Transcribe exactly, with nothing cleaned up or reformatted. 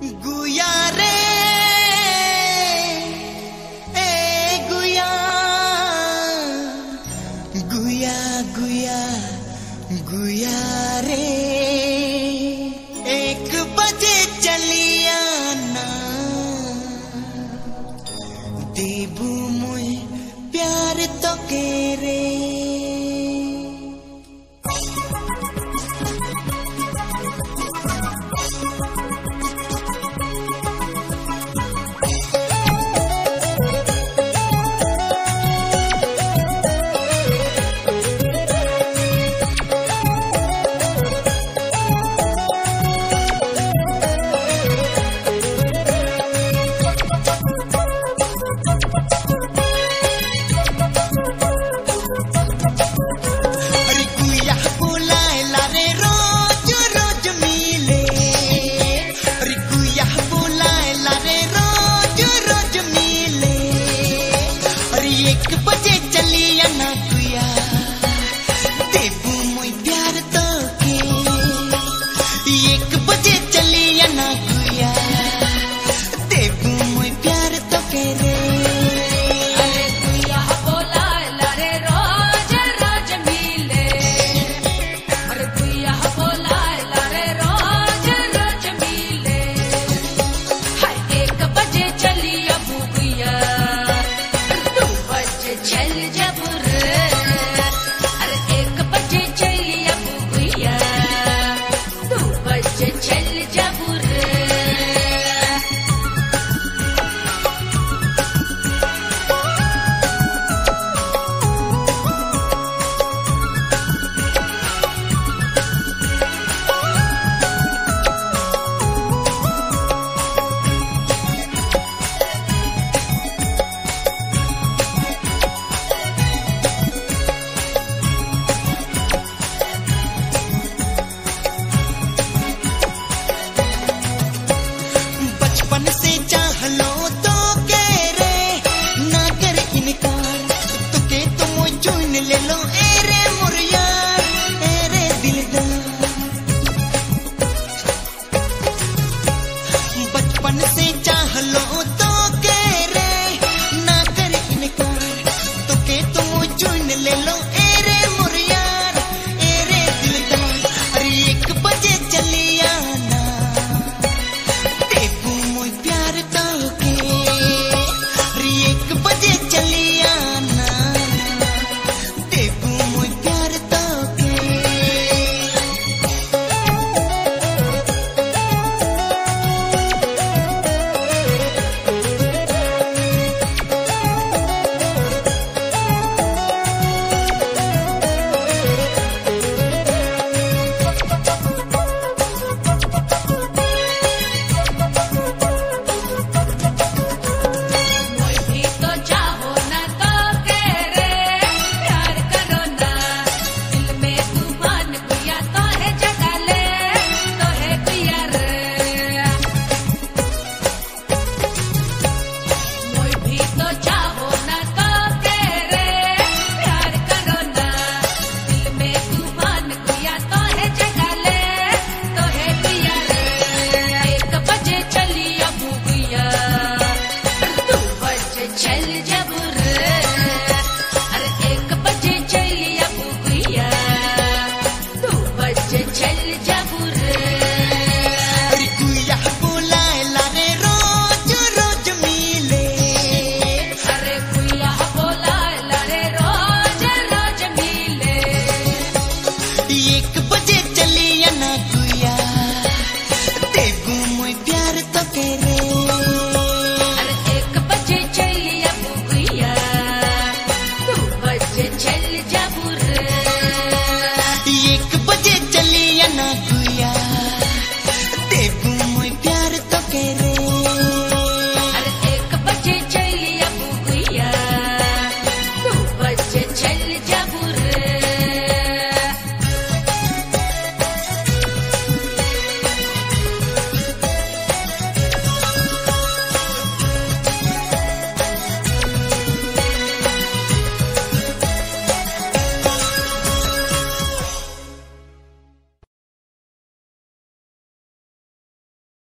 गुया रे ए गुया गुया गुया गुया रे एक बजे चलिया ना देबू मुई प्यार तो के रे एक बजे चलिया ना गुया देबू मुई प्यार तो के एक बजे चलिया ना गुया देबू मुई प्यार तो के रे अरे गुया बोला लारे रोज रोज मिले अरे गुया बोला लारे रोज रोज मिले हाय एक बजे चलिया गुया चल जबुर अरे एक बजे चलिया बुगुया दो बजे चल जबुर से चाह लो तो के रे ना कर इनकार तुके तुम चुन ले लो एरे मुरिया एरे दिलदार बचपन से